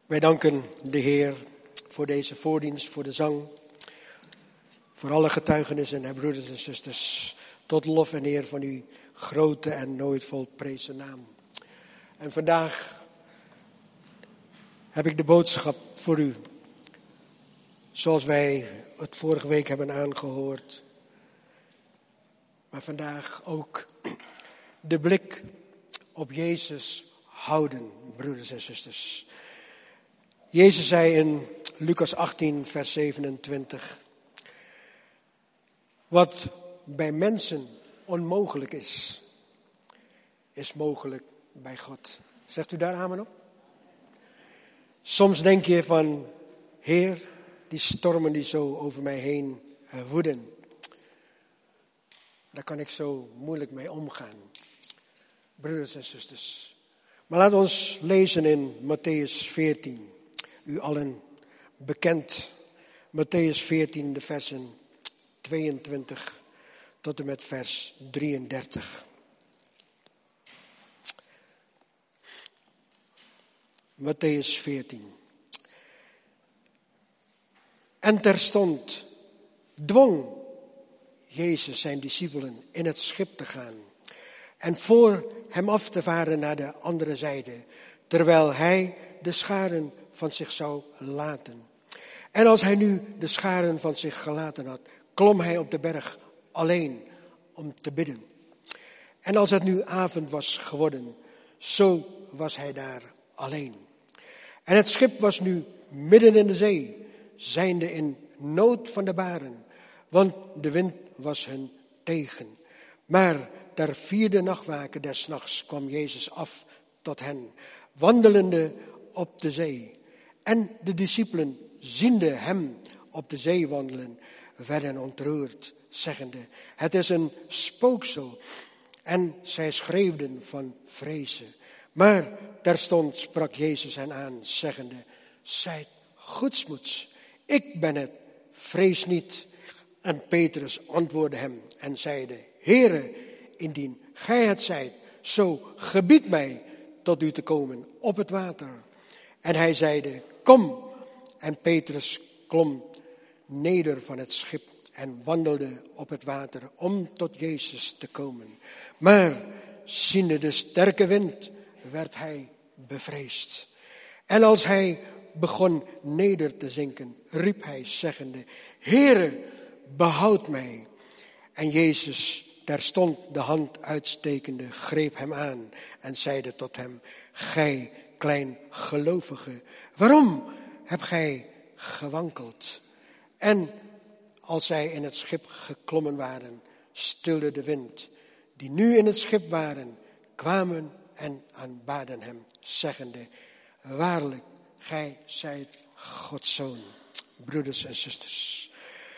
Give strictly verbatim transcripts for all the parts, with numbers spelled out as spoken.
Wij danken de Heer voor deze voordienst, voor de zang, voor alle getuigenissen en broeders en zusters, tot lof en eer van uw grote en nooit volprezen naam. En vandaag heb ik de boodschap voor u, zoals wij het vorige week hebben aangehoord. Maar vandaag ook de blik op Jezus houden, broeders en zusters. Jezus zei in Lucas achttien, vers zevenentwintig. Wat bij mensen onmogelijk is, is mogelijk bij God. Zegt u daar amen op? Soms denk je van, Heer, die stormen die zo over mij heen woeden. Daar kan ik zo moeilijk mee omgaan. Broeders en zusters. Maar laat ons lezen in Mattheüs veertien. U allen bekend. Mattheüs veertien, de versen tweeëntwintig tot en met vers drieëndertig. Mattheüs veertien. En terstond dwong Jezus zijn discipelen in het schip te gaan en voor hem af te varen naar de andere zijde, terwijl hij de scharen van zich zou laten. En als hij nu de scharen van zich gelaten had, klom hij op de berg alleen om te bidden. En als het nu avond was geworden, zo was hij daar alleen. En het schip was nu midden in de zee, zijnde in nood van de baren, want de wind was hun tegen. Maar ter vierde nachtwaken des nachts kwam Jezus af tot hen, wandelende op de zee. En de discipelen, ziende hem op de zee wandelen, werden ontroerd, zeggende, het is een spooksel. En zij schreeuwden van vrezen. Maar terstond sprak Jezus hen aan, zeggende, zijt goedsmoeds, ik ben het, vrees niet. En Petrus antwoordde hem en zeide, Heere, indien gij het zijt, zo gebied mij tot u te komen op het water. En hij zeide, kom. En Petrus klom neder van het schip en wandelde op het water om tot Jezus te komen. Maar ziende de sterke wind, werd hij bevreesd. En als hij begon neder te zinken, riep hij zeggende, Heere, behoud mij. En Jezus terstond de hand uitstekende, greep hem aan en zeide tot hem, gij kleingelovige, waarom hebt gij gewankeld? En als zij in het schip geklommen waren, stilde de wind. Die nu in het schip waren, kwamen en aanbaden hem, zeggende, waarlijk, gij zijt Gods zoon. Broeders en zusters,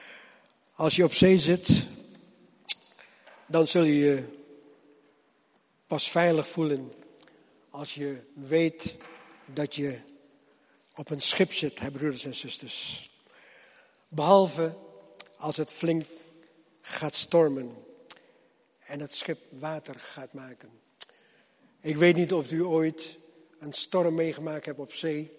als je op zee zit, dan zul je je pas veilig voelen als je weet dat je op een schip zit, hè, broeders en zusters. Behalve als het flink gaat stormen en het schip water gaat maken. Ik weet niet of u ooit een storm meegemaakt hebt op zee.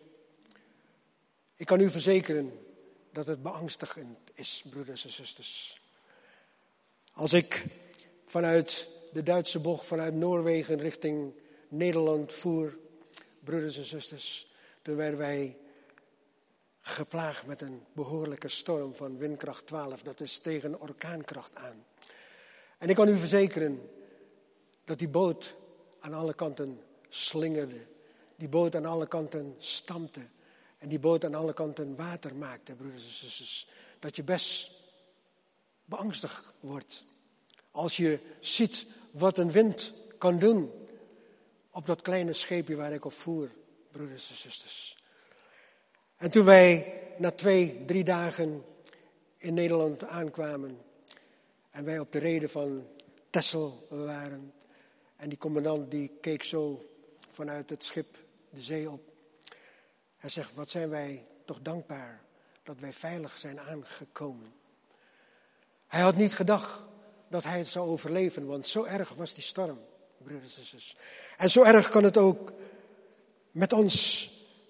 Ik kan u verzekeren dat het beangstigend is, broeders en zusters. Als ik vanuit de Duitse bocht, vanuit Noorwegen richting Nederland voer, broeders en zusters, toen werden wij geplaagd met een behoorlijke storm van windkracht twaalf. Dat is tegen orkaankracht aan. En ik kan u verzekeren dat die boot aan alle kanten slingerde. Die boot aan alle kanten stampte. En die boot aan alle kanten water maakte, broeders en zusters. Dat je best beangstigd wordt. Als je ziet wat een wind kan doen op dat kleine scheepje waar ik op voer, broeders en zusters. En toen wij na twee, drie dagen in Nederland aankwamen en wij op de rede van Texel waren en die commandant die keek zo vanuit het schip de zee op. Hij zegt, wat zijn wij toch dankbaar dat wij veilig zijn aangekomen. Hij had niet gedacht dat hij het zou overleven, want zo erg was die storm, broeders en zusters. En zo erg kan het ook met ons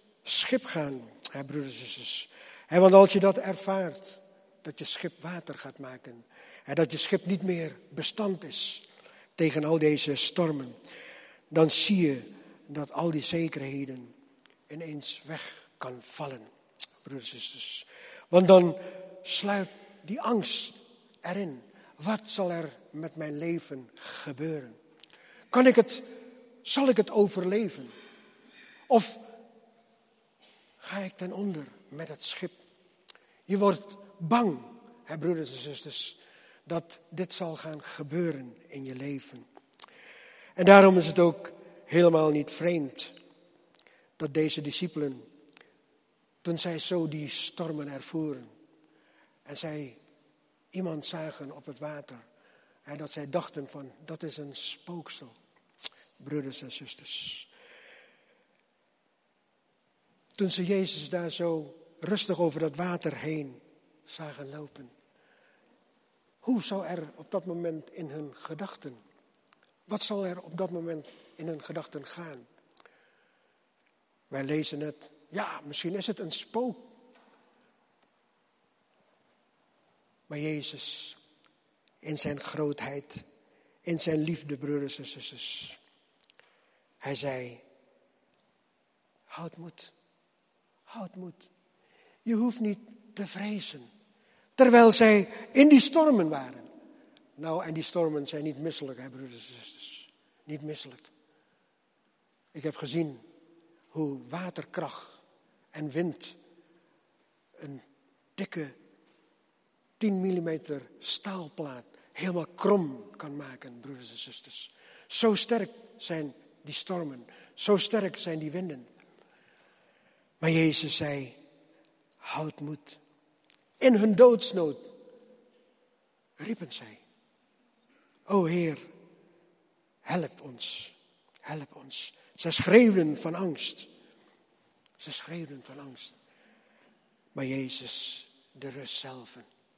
schip gaan, hè, broeders en zusters. En want als je dat ervaart, dat je schip water gaat maken. En dat je schip niet meer bestand is tegen al deze stormen. Dan zie je dat al die zekerheden ineens weg kan vallen, broeders en zusters. Want dan sluit die angst erin. Wat zal er met mijn leven gebeuren? Kan ik het, zal ik het overleven? Of ga ik ten onder met het schip? Je wordt bang, hè, broeders en zusters, dat dit zal gaan gebeuren in je leven. En daarom is het ook helemaal niet vreemd dat deze discipelen, toen zij zo die stormen ervoeren en zij iemand zagen op het water, en dat zij dachten van, dat is een spooksel, broeders en zusters. Toen ze Jezus daar zo rustig over dat water heen zagen lopen, hoe zou er op dat moment in hun gedachten, wat zal er op dat moment in hun gedachten gaan? Wij lezen het, ja, misschien is het een spook. Maar Jezus, in zijn grootheid, in zijn liefde, broeders en zusters, hij zei, houd moed, houd moed. Je hoeft niet te vrezen. Terwijl zij in die stormen waren. Nou, en die stormen zijn niet misselijk, hè, broeders en zusters. Niet misselijk. Ik heb gezien hoe waterkracht en wind een dikke tien millimeter staalplaat helemaal krom kan maken, broeders en zusters. Zo sterk zijn die stormen, zo sterk zijn die winden. Maar Jezus zei, houd moed. In hun doodsnood riepen zij, o Heer, help ons, help ons. Ze schreeuwden van angst. Ze schreeuwden van angst. Maar Jezus, de rust zelf.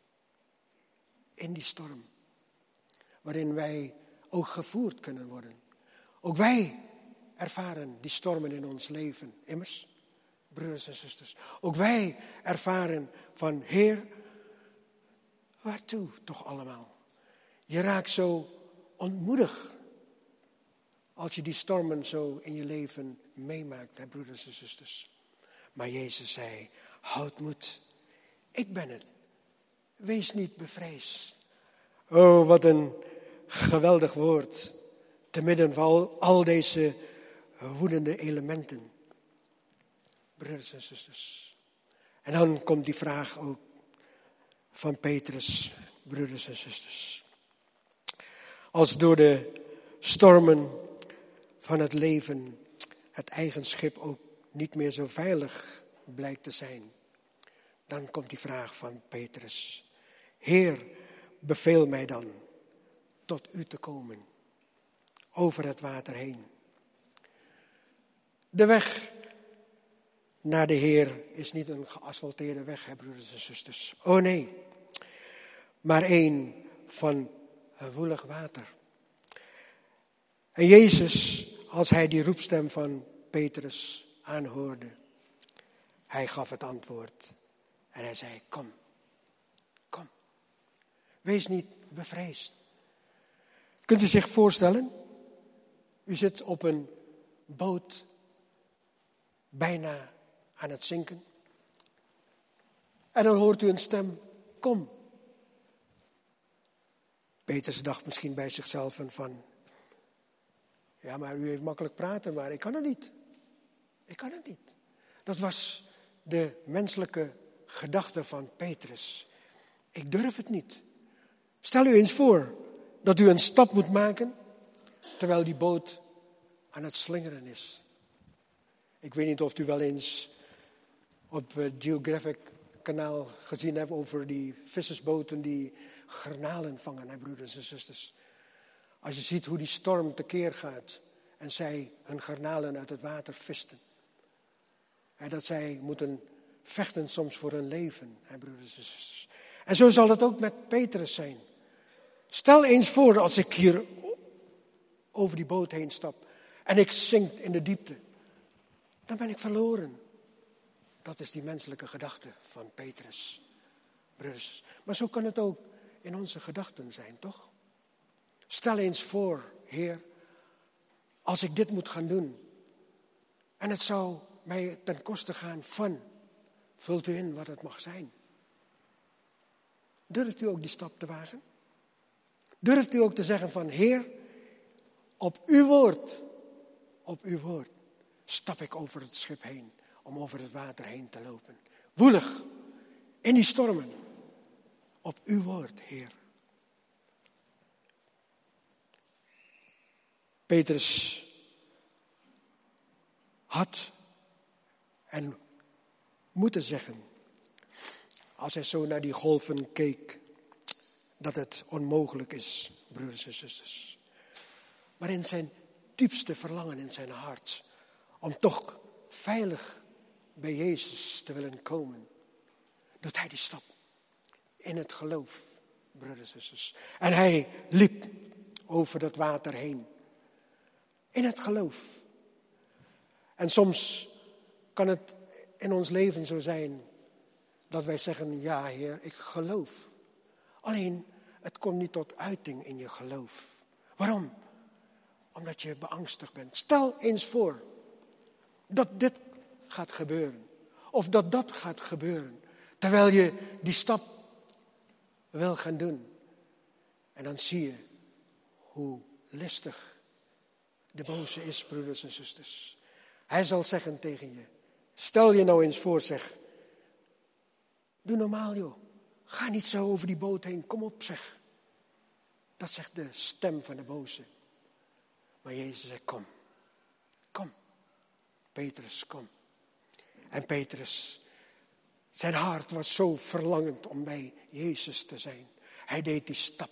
In die storm. Waarin wij ook gevoerd kunnen worden. Ook wij ervaren die stormen in ons leven. Immers, broeders en zusters. Ook wij ervaren van, Heer, waartoe toch allemaal? Je raakt zo ontmoedigd. Als je die stormen zo in je leven meemaakt, hè, broeders en zusters. Maar Jezus zei, houd moed. Ik ben het. Wees niet bevreesd. Oh, wat een geweldig woord. Te midden van al, al deze woedende elementen. Broeders en zusters. En dan komt die vraag ook van Petrus, broeders en zusters. Als door de stormen van het leven het eigen schip ook niet meer zo veilig blijkt te zijn, dan komt die vraag van Petrus. Heer, beveel mij dan tot u te komen, over het water heen. De weg naar de Heer is niet een geasfalteerde weg, hè, broeders en zusters. Oh nee, maar een van woelig water. En Jezus, als hij die roepstem van Petrus aanhoorde, hij gaf het antwoord. En hij zei, kom, kom. Wees niet bevreesd. Kunt u zich voorstellen? U zit op een boot, bijna aan het zinken. En dan hoort u een stem, kom. Petrus dacht misschien bij zichzelf van, ja, maar u heeft makkelijk praten, maar ik kan het niet. Ik kan het niet. Dat was de menselijke gedachte van Petrus. Ik durf het niet. Stel u eens voor dat u een stap moet maken, terwijl die boot aan het slingeren is. Ik weet niet of u wel eens op het Geographic kanaal gezien hebt over die vissersboten die garnalen vangen, hè, broeders en zusters. Als je ziet hoe die storm tekeer gaat en zij hun garnalen uit het water visten. En dat zij moeten vechten soms voor hun leven, hè, broeders en zusters. En zo zal het ook met Petrus zijn. Stel eens voor als ik hier over die boot heen stap en ik zink in de diepte. Dan ben ik verloren. Dat is die menselijke gedachte van Petrus. Broeders. Maar zo kan het ook in onze gedachten zijn, toch? Stel eens voor, Heer, als ik dit moet gaan doen. En het zou mij ten koste gaan van. Vult u in wat het mag zijn. Durft u ook die stap te wagen? Durft u ook te zeggen van, Heer, op uw woord, op uw woord, stap ik over het schip heen, om over het water heen te lopen. Woelig, in die stormen, op uw woord, Heer. Petrus had en moeten zeggen, als hij zo naar die golven keek, dat het onmogelijk is, broeders en zusters. Maar in zijn diepste verlangen in zijn hart, om toch veilig bij Jezus te willen komen, doet hij die stap in het geloof, broeders en zusters. En hij liep over dat water heen, in het geloof. En soms kan het in ons leven zo zijn dat wij zeggen, ja Heer, ik geloof. Alleen, het komt niet tot uiting in je geloof. Waarom? Omdat je beangstigd bent. Stel eens voor dat dit gaat gebeuren. Of dat dat gaat gebeuren. Terwijl je die stap wil gaan doen. En dan zie je hoe listig de boze is, broeders en zusters. Hij zal zeggen tegen je, stel je nou eens voor, zeg. Doe normaal joh. Ga niet zo over die boot heen, kom op zeg. Dat zegt de stem van de boze. Maar Jezus zegt, kom. Kom. Petrus, kom. En Petrus, zijn hart was zo verlangend om bij Jezus te zijn. Hij deed die stap.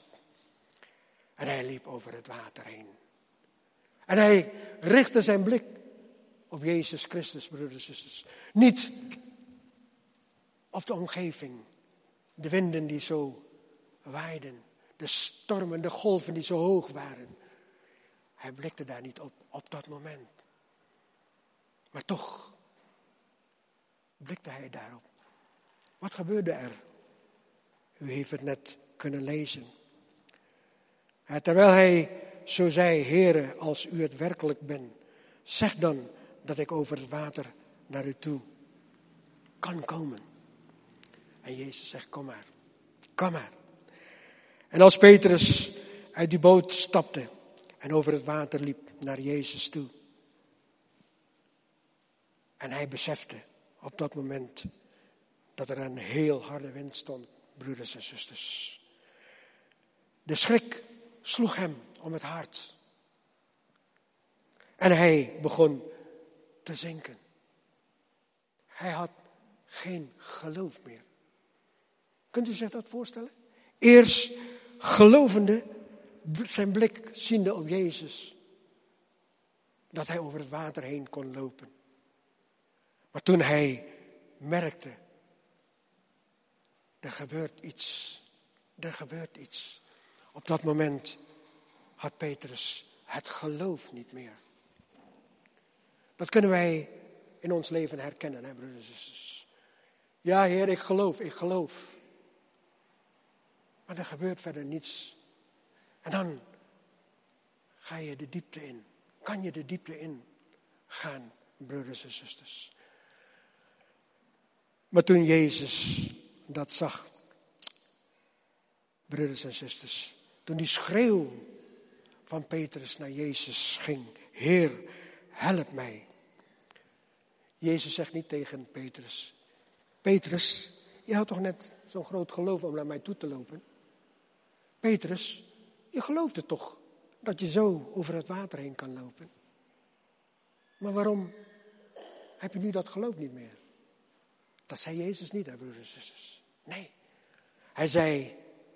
En hij liep over het water heen. En hij richtte zijn blik op Jezus Christus, broeders en zusters. Niet op de omgeving. De winden die zo waaiden. De stormen, de golven die zo hoog waren. Hij blikte daar niet op, op dat moment. Maar toch blikte hij daarop. Wat gebeurde er? U heeft het net kunnen lezen. Terwijl hij zo zei, Heere, als u het werkelijk bent, zeg dan dat ik over het water naar u toe kan komen. En Jezus zegt, kom maar, kom maar. En als Petrus uit die boot stapte en over het water liep naar Jezus toe. En hij besefte op dat moment dat er een heel harde wind stond, broeders en zusters. De schrik sloeg hem om het hart. En hij begon te zinken. Hij had geen geloof meer. Kunt u zich dat voorstellen? Eerst gelovende, zijn blik ziende op Jezus. Dat hij over het water heen kon lopen. Maar toen hij merkte, er gebeurt iets. Er gebeurt iets. Op dat moment had Petrus het geloof niet meer. Dat kunnen wij in ons leven herkennen, hè, broeders en zusters. Ja, Heer, ik geloof, ik geloof. Maar er gebeurt verder niets. En dan ga je de diepte in. Kan je de diepte in gaan, broeders en zusters. Maar toen Jezus dat zag, broeders en zusters, toen die schreeuw van Petrus naar Jezus ging, Heer, help mij. Jezus zegt niet tegen Petrus, Petrus, je had toch net zo'n groot geloof om naar mij toe te lopen? Petrus, je geloofde toch dat je zo over het water heen kan lopen? Maar waarom heb je nu dat geloof niet meer? Dat zei Jezus niet, hè, broeders en zusters. Nee, hij zei,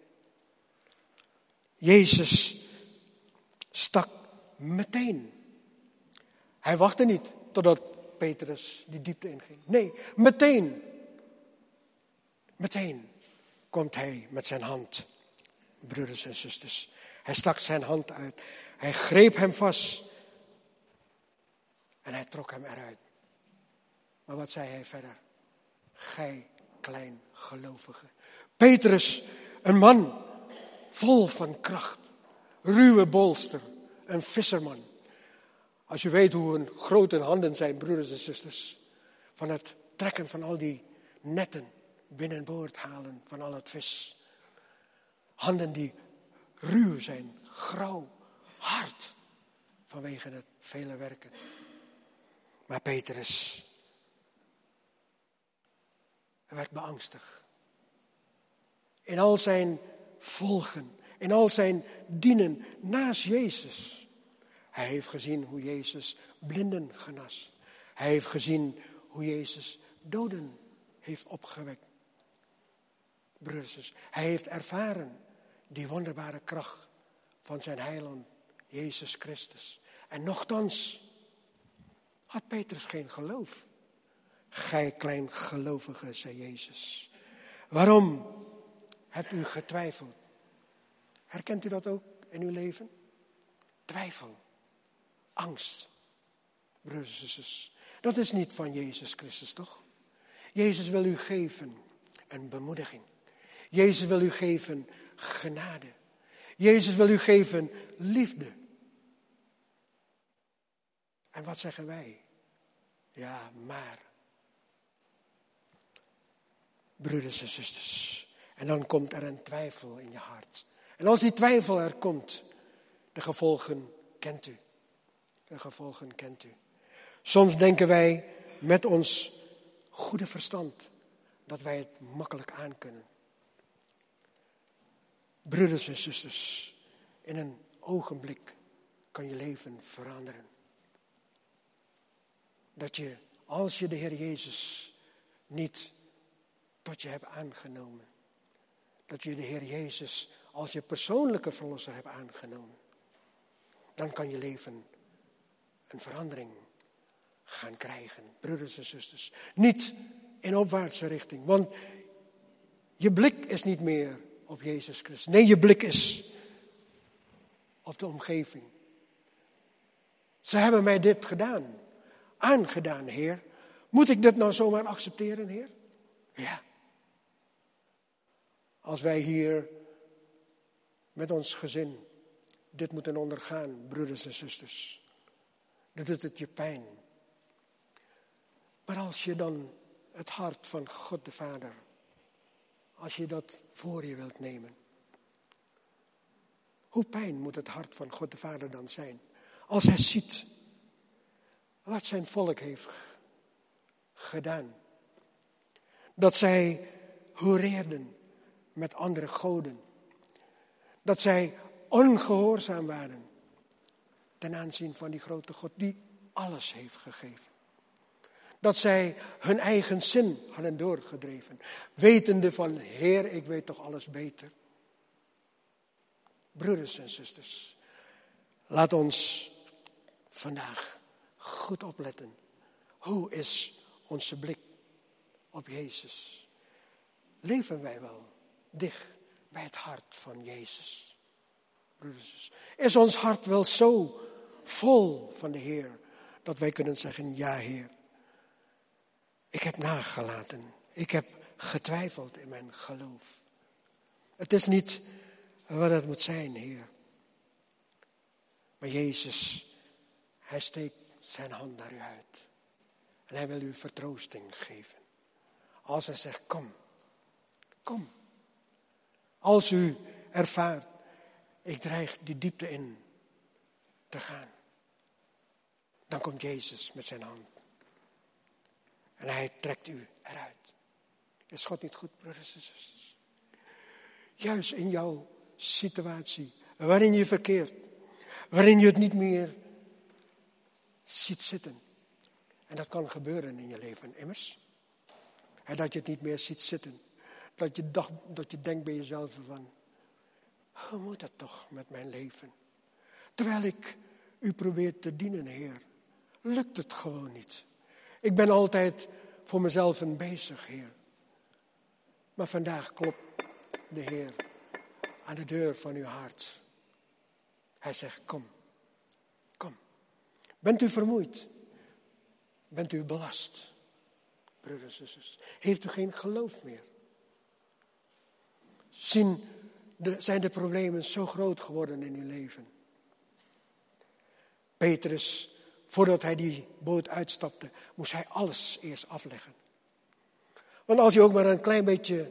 Jezus stak meteen. Hij wachtte niet totdat Petrus die diepte inging. Nee, meteen. Meteen komt hij met zijn hand, broeders en zusters. Hij stak zijn hand uit. Hij greep hem vast. En hij trok hem eruit. Maar wat zei hij verder? gij kleingelovige. Petrus, een man vol van kracht, ruwe bolster, een visserman. Als je weet hoe hun grote handen zijn, broeders en zusters, van het trekken van al die netten, binnenboord halen van al het vis. Handen die ruw zijn, grauw, hard, vanwege het vele werken. Maar Petrus werd beangstigd. In al zijn volgen, in al zijn dienen naast Jezus. Hij heeft gezien hoe Jezus blinden genas. Hij heeft gezien hoe Jezus doden heeft opgewekt. Broeders, hij heeft ervaren die wonderbare kracht van zijn heiland, Jezus Christus. En nochtans had Petrus geen geloof. Gij kleingelovige, zei Jezus. Waarom hebt u getwijfeld? Herkent u dat ook in uw leven? Twijfel, angst. Broeders en zusters, dat is niet van Jezus Christus, toch? Jezus wil u geven een bemoediging. Jezus wil u geven genade. Jezus wil u geven liefde. En wat zeggen wij? Ja, maar. Broeders en zusters. En dan komt er een twijfel in je hart. En als die twijfel er komt, de gevolgen kent u. De gevolgen kent u. Soms denken wij met ons goede verstand dat wij het makkelijk aankunnen. Broeders en zusters, in een ogenblik kan je leven veranderen. Dat je, als je de Heer Jezus niet tot je hebt aangenomen, dat je de Heer Jezus als je persoonlijke verlosser hebt aangenomen, dan kan je leven een verandering gaan krijgen, broeders en zusters. Niet in opwaartse richting, want je blik is niet meer op Jezus Christus. Nee, je blik is op de omgeving. Ze hebben mij dit gedaan, aangedaan, Heer. Moet ik dit nou zomaar accepteren, Heer? Ja. Als wij hier met ons gezin dit moeten ondergaan, broeders en zusters, dan doet het je pijn. Maar als je dan het hart van God de Vader, als je dat voor je wilt nemen, hoe pijn moet het hart van God de Vader dan zijn? Als hij ziet wat zijn volk heeft gedaan. Dat zij horeerden met andere goden. Dat zij ongehoorzaam waren ten aanzien van die grote God die alles heeft gegeven. Dat zij hun eigen zin hadden doorgedreven. Wetende van, Heer, ik weet toch alles beter. Broeders en zusters, laat ons vandaag goed opletten. Hoe is onze blik op Jezus? Leven wij wel dicht bij het hart van Jezus? Broeders en zusters, is ons hart wel zo vol van de Heer dat wij kunnen zeggen, ja Heer, ik heb nagelaten. Ik heb getwijfeld in mijn geloof. Het is niet wat het moet zijn, Heer. Maar Jezus, hij steekt zijn hand naar u uit. En hij wil u vertroosting geven. Als hij zegt, kom. Kom. Als u ervaart, ik dreig die diepte in te gaan. Dan komt Jezus met zijn hand. En hij trekt u eruit. Is God niet goed, broeders en zusters? Juist in jouw situatie, waarin je verkeert, waarin je het niet meer ziet zitten. En dat kan gebeuren in je leven, immers. En dat je het niet meer ziet zitten. Dat je, dacht, dat je denkt bij jezelf van, hoe moet het toch met mijn leven? Terwijl ik u probeer te dienen, Heer, lukt het gewoon niet. Ik ben altijd voor mezelf een bezig, Heer. Maar vandaag klopt de Heer aan de deur van uw hart. Hij zegt, kom, kom. Bent u vermoeid? Bent u belast? broeders en zusters? Heeft u geen geloof meer? Zien de, zijn de problemen zo groot geworden in uw leven? Petrus, voordat hij die boot uitstapte, moest hij alles eerst afleggen. Want als je ook maar een klein beetje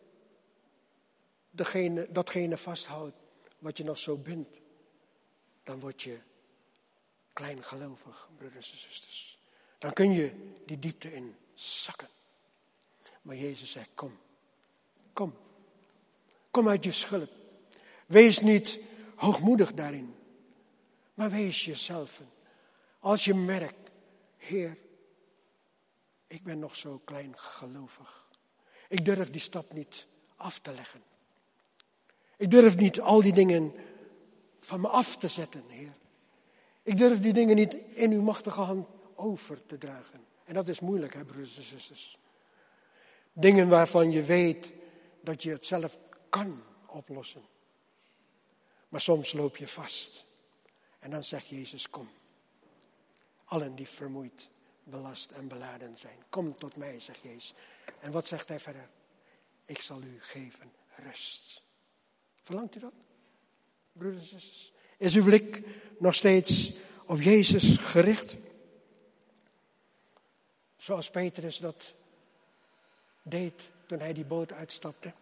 degene, datgene vasthoudt wat je nog zo bindt, dan word je kleingelovig, broeders en zusters. Dan kun je die diepte in zakken. Maar Jezus zegt, kom, kom, kom uit je schulp. Wees niet hoogmoedig daarin, maar wees jezelf. Als je merkt, Heer, ik ben nog zo kleingelovig. Ik durf die stap niet af te leggen. Ik durf niet al die dingen van me af te zetten, Heer. Ik durf die dingen niet in uw machtige hand over te dragen. En dat is moeilijk, hè, broeders en zusters. Dingen waarvan je weet dat je het zelf kan oplossen. Maar soms loop je vast. En dan zegt Jezus, kom. Allen die vermoeid, belast en beladen zijn. Kom tot mij, zegt Jezus. En wat zegt hij verder? Ik zal u geven rust. Verlangt u dat, broeders en zusters? Is uw blik nog steeds op Jezus gericht? Zoals Petrus dat deed toen hij die boot uitstapte.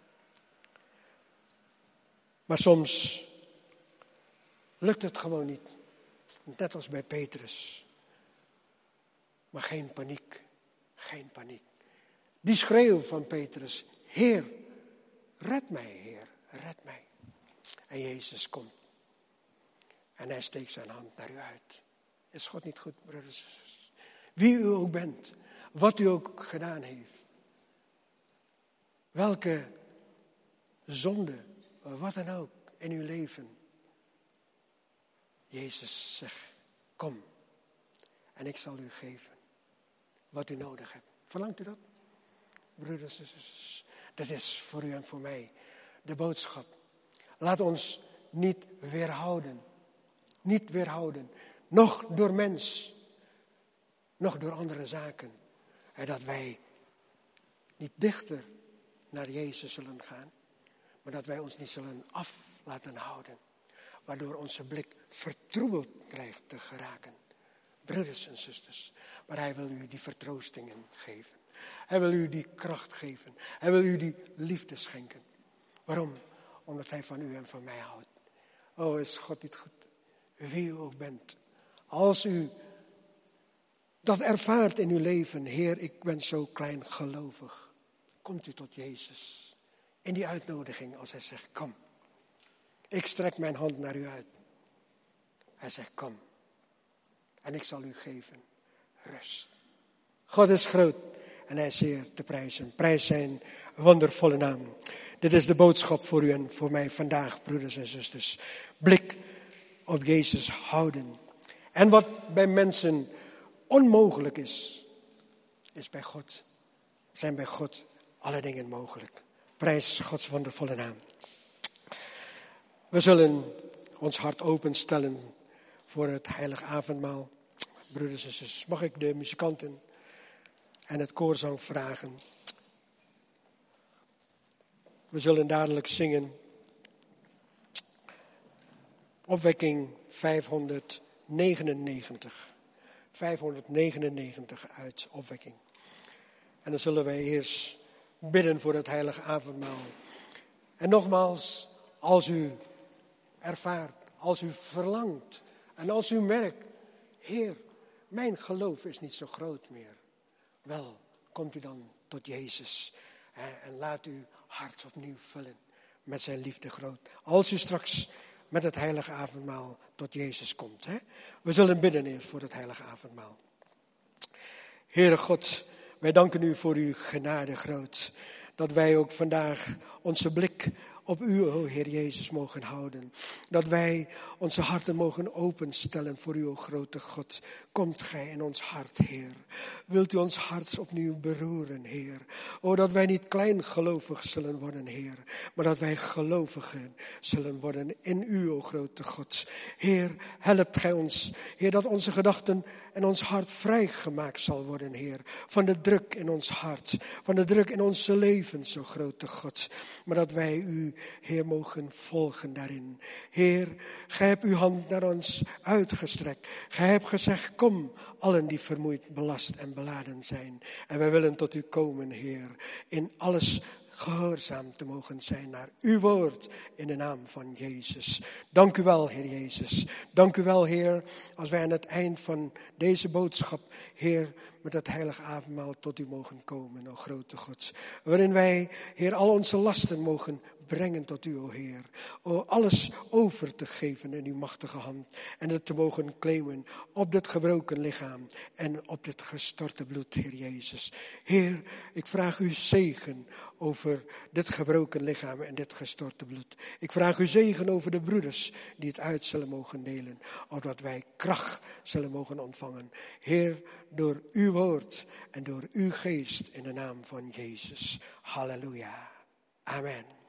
Maar soms lukt het gewoon niet. Net als bij Petrus. Maar geen paniek. Geen paniek. Die schreeuw van Petrus. Heer, red mij, Heer, red mij. En Jezus komt. En hij steekt zijn hand naar u uit. Is God niet goed, broeders en zusters? Wie u ook bent. Wat u ook gedaan heeft. Welke zonde, wat dan ook in uw leven. Jezus zegt, kom. En ik zal u geven wat u nodig hebt. Verlangt u dat? Broeders en zusters, dat is voor u en voor mij de boodschap. Laat ons niet weerhouden. Niet weerhouden. Nog door mens. Nog door andere zaken. En dat wij niet dichter naar Jezus zullen gaan. Maar dat wij ons niet zullen af laten houden. Waardoor onze blik vertroebeld dreigt te geraken. Broeders en zusters. Maar hij wil u die vertroostingen geven. Hij wil u die kracht geven. Hij wil u die liefde schenken. Waarom? Omdat hij van u en van mij houdt. Oh, is God niet goed? Wie u ook bent. Als u dat ervaart in uw leven. Heer, ik ben zo kleingelovig. Komt u tot Jezus. In die uitnodiging als hij zegt, kom. Ik strek mijn hand naar u uit. Hij zegt, kom. En ik zal u geven rust. God is groot en hij is zeer te prijzen. Prijs zijn wondervolle naam. Dit is de boodschap voor u en voor mij vandaag, broeders en zusters. Blik op Jezus houden. En wat bij mensen onmogelijk is, is bij God. Zijn bij God alle dingen mogelijk. Prijs Gods wondervolle naam. We zullen ons hart openstellen voor het heilige avondmaal. Broeders en zusters, mag ik de muzikanten en het koorzang vragen. We zullen dadelijk zingen. Opwekking vijfhonderdnegenennegentig. vijfhonderdnegenennegentig uit opwekking. En dan zullen wij eerst bidden voor het heilige avondmaal. En nogmaals, als u ervaart, als u verlangt en als u merkt, Heer, mijn geloof is niet zo groot meer. Wel, komt u dan tot Jezus en laat uw hart opnieuw vullen met zijn liefde groot. Als u straks met het heilige avondmaal tot Jezus komt. Hè? We zullen bidden eerst voor het heilige avondmaal. Heere God, wij danken u voor uw genade groot. Dat wij ook vandaag onze blik op u, o Heer Jezus, mogen houden. Dat wij onze harten mogen openstellen voor u, o grote God. Komt gij in ons hart, Heer. Wilt u ons hart opnieuw beroeren, Heer. O, dat wij niet kleingelovig zullen worden, Heer. Maar dat wij gelovigen zullen worden in u, o grote God. Heer, helpt gij ons, Heer, dat onze gedachten en ons hart vrijgemaakt zal worden, Heer. Van de druk in ons hart, van de druk in onze levens, o grote God. Maar dat wij u, Heer, mogen volgen daarin. Heer, gij hebt uw hand naar ons uitgestrekt. Gij hebt gezegd, kom, allen die vermoeid, belast en beladen zijn. En wij willen tot u komen, Heer, in alles gehoorzaam te mogen zijn naar uw woord in de naam van Jezus. Dank u wel, Heer Jezus. Dank u wel, Heer, als wij aan het eind van deze boodschap, Heer, met het heilige avondmaal tot u mogen komen, o grote God. Waarin wij, Heer, al onze lasten mogen brengen tot u, o Heer. O, alles over te geven in uw machtige hand. En het te mogen claimen op dit gebroken lichaam en op dit gestorte bloed, Heer Jezus. Heer, ik vraag u zegen over dit gebroken lichaam en dit gestorte bloed. Ik vraag u zegen over de broeders die het uit zullen mogen delen. Opdat wij kracht zullen mogen ontvangen. Heer, door uw woord en door uw geest in de naam van Jezus. Halleluja. Amen.